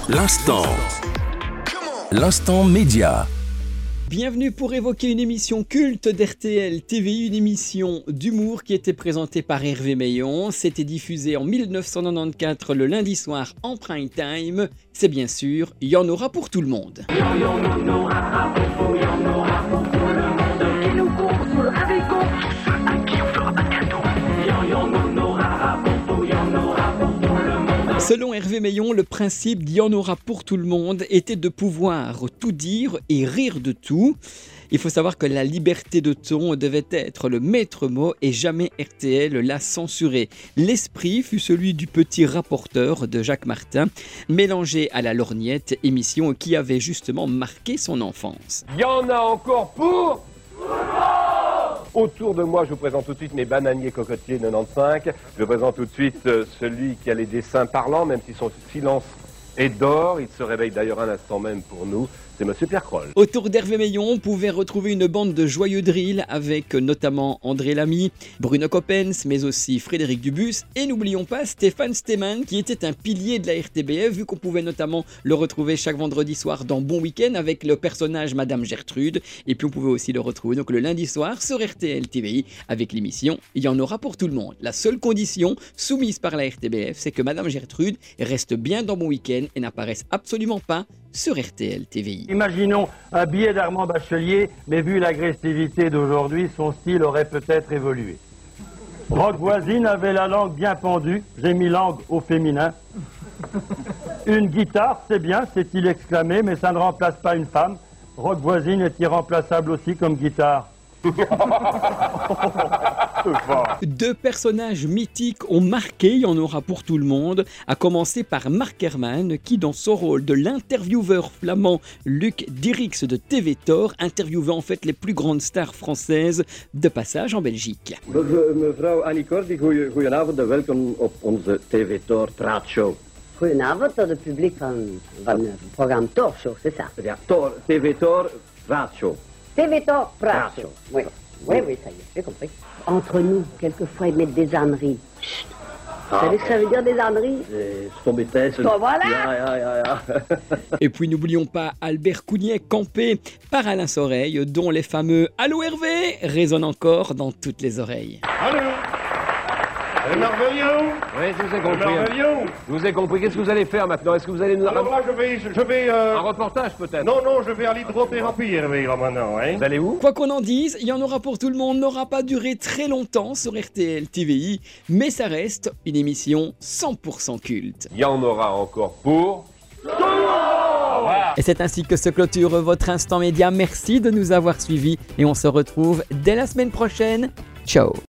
L'instant média. Bienvenue pour évoquer une émission culte d'RTL TVI, une émission d'humour qui était présentée par Hervé Meillon. C'était diffusé en 1994 le lundi soir en prime time. C'est bien sûr, il y en aura pour tout le monde. Selon Hervé Meillon, le principe d'il y en aura pour tout le monde était de pouvoir tout dire et rire de tout. Il faut savoir que la liberté de ton devait être le maître mot et jamais RTL l'a censuré. L'esprit fut celui du petit rapporteur de Jacques Martin, mélangé à la lorgnette, émission qui avait justement marqué son enfance. Il y en a encore pour... Autour de moi, je vous présente tout de suite mes bananiers cocotiers 95. Je présente tout de suite celui qui a les dessins parlants, même si son silence est d'or. Il se réveille d'ailleurs un instant même pour nous. C'est Monsieur Pierre Kroll. Autour d'Hervé Meillon, on pouvait retrouver une bande de joyeux drills avec notamment André Lamy, Bruno Coppens, mais aussi Frédéric Dubus. Et n'oublions pas Stéphane Stéman, qui était un pilier de la RTBF, vu qu'on pouvait notamment le retrouver chaque vendredi soir dans Bon Week-end avec le personnage Madame Gertrude. Et puis on pouvait aussi le retrouver donc le lundi soir sur RTL TVI avec l'émission Il y en aura pour tout le monde. La seule condition soumise par la RTBF, c'est que Madame Gertrude reste bien dans Bon Week-end et n'apparaisse absolument pas sur RTL TVI. Imaginons un billet d'Armand Bachelier, mais vu l'agressivité d'aujourd'hui, son style aurait peut-être évolué. Rock voisine avait la langue bien pendue, j'ai mis langue au féminin. Une guitare, c'est bien, s'est-il exclamé, mais ça ne remplace pas une femme. Rock voisine est irremplaçable aussi comme guitare. Deux personnages mythiques ont marqué, il y en aura pour tout le monde, à commencer par Marc Herman, qui dans son rôle de l'intervieweur flamand Luc Dirix de TV Tor, interviewait en fait les plus grandes stars françaises de passage en Belgique. Mevrouw Annie Cordy, goedenavond en welkom op onze TV Tor praatshow. Goedenavond tot het publiek van het programme Tor Show, c'est ça? Ja, TV Tor praatshow. TV Tor Praat쇼. Oui, ça y est, j'ai compris. Entre nous, quelquefois, ils mettent des âneries. Chut. Vous savez ce que ça veut dire, des âneries? Voilà. Et puis n'oublions pas Albert Cougnet, campé par Alain Soreille, dont les fameux « Allô Hervé » résonnent encore dans toutes les oreilles. Allô? Merveilleux? Oui, je vous ai compris. Je vous ai compris. Qu'est-ce que vous allez faire maintenant? Est-ce que vous allez nous... Alors là, je vais Un reportage peut-être? Non, je vais à l'hydrothérapie, Hervé, là, maintenant, hein. Vous allez où? Quoi qu'on en dise, il y en aura pour tout le monde, n'aura pas duré très longtemps sur RTL TVI, mais ça reste une émission 100% culte. Il y en aura encore pour... Et c'est ainsi que se clôture votre Instant Média. Merci de nous avoir suivis et on se retrouve dès la semaine prochaine. Ciao.